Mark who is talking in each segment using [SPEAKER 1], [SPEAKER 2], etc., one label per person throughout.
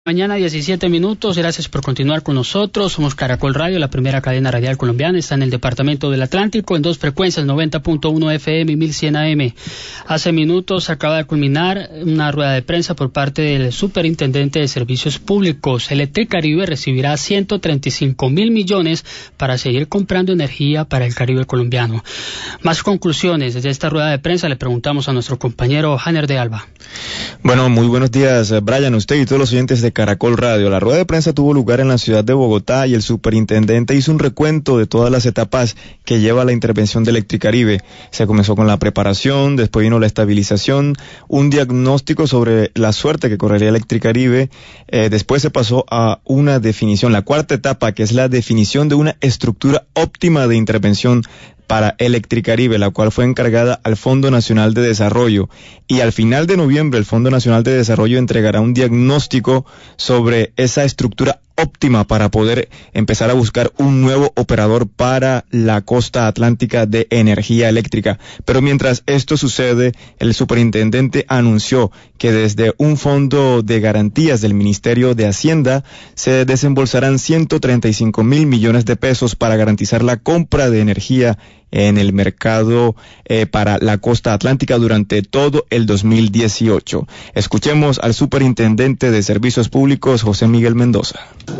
[SPEAKER 1] Mañana 17 minutos, gracias por continuar con nosotros. Somos Caracol Radio, la primera cadena radial colombiana. Está en el departamento del Atlántico en dos frecuencias, 90.1 FM y 1100 AM. Hace minutos acaba de culminar una rueda de prensa por parte del superintendente de Servicios Públicos. Electricaribe recibirá 135.000 millones para seguir comprando energía para el Caribe colombiano. Más conclusiones desde esta rueda de prensa le preguntamos a nuestro compañero Hanner de Alba.
[SPEAKER 2] Bueno, muy buenos días, Brian, usted y todos los oyentes de Caracol Radio. La rueda de prensa tuvo lugar en la ciudad de Bogotá y el superintendente hizo un recuento de todas las etapas que lleva la intervención de Electricaribe. Se comenzó con la preparación, después vino la estabilización, un diagnóstico sobre la suerte que correría Electricaribe, después se pasó a una definición, la cuarta etapa, que es la definición de una estructura óptima de intervención para Electricaribe, la cual fue encargada al Fondo Nacional de Desarrollo. Y al final de noviembre, el Fondo Nacional de Desarrollo entregará un diagnóstico sobre esa estructura óptima para poder empezar a buscar un nuevo operador para la costa atlántica de energía eléctrica. Pero mientras esto sucede, el superintendente anunció que desde un fondo de garantías del Ministerio de Hacienda se desembolsarán 135.000 millones de pesos para garantizar la compra de energía en el mercado para la costa atlántica durante todo el 2018. Escuchemos al superintendente de Servicios Públicos, José Miguel Mendoza.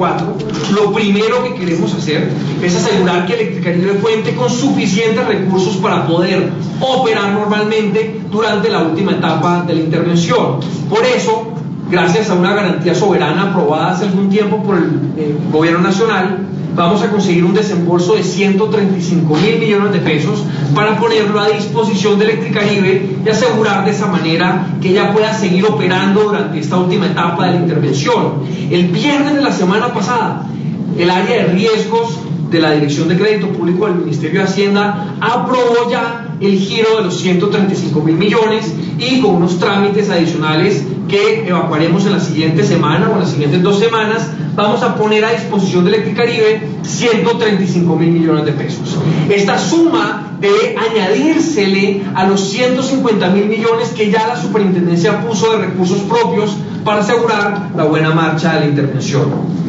[SPEAKER 3] Lo primero que queremos hacer es asegurar que Electricaribe cuente con suficientes recursos para poder operar normalmente durante la última etapa de la intervención. Por eso, gracias a una garantía soberana aprobada hace algún tiempo por el Gobierno Nacional, vamos a conseguir un desembolso de 135.000 millones de pesos para ponerlo a disposición de Electricaribe y asegurar de esa manera que ella pueda seguir operando durante esta última etapa de la intervención. El viernes de la semana pasada, el área de riesgos de la Dirección de Crédito Público del Ministerio de Hacienda aprobó ya el giro de los 135.000 millones y con unos trámites adicionales que evacuaremos en la siguiente semana o en las siguientes 2 semanas, vamos a poner a disposición de Electricaribe 135.000 millones de pesos. Esta suma debe añadírsele a los 150.000 millones que ya la superintendencia puso de recursos propios para asegurar la buena marcha de la intervención.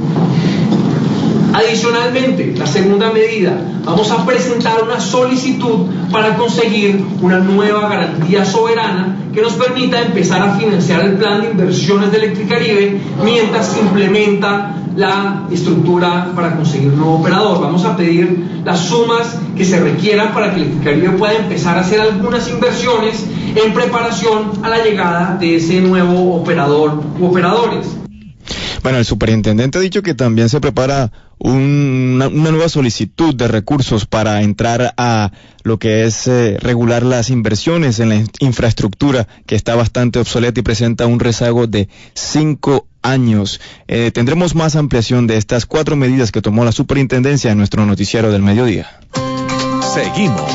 [SPEAKER 3] Adicionalmente, la segunda medida, vamos a presentar una solicitud para conseguir una nueva garantía soberana que nos permita empezar a financiar el plan de inversiones de Electricaribe mientras se implementa la estructura para conseguir un nuevo operador. Vamos a pedir las sumas que se requieran para que Electricaribe pueda empezar a hacer algunas inversiones en preparación a la llegada de ese nuevo operador u operadores.
[SPEAKER 2] Bueno, el superintendente ha dicho que también se prepara una nueva solicitud de recursos para entrar a lo que es regular las inversiones en la infraestructura, que está bastante obsoleta y presenta un rezago de 5 años. Tendremos más ampliación de estas 4 medidas que tomó la superintendencia en nuestro noticiero del mediodía.
[SPEAKER 4] Seguimos.